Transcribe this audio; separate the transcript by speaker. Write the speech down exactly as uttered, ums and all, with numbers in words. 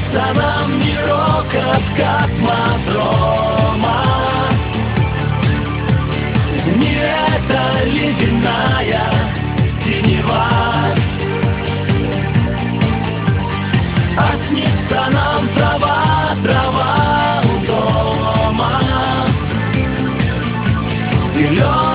Speaker 1: снится нам не рокот космодрома, не эта ледяная синева, а снится нам трава, трава у дома и лед.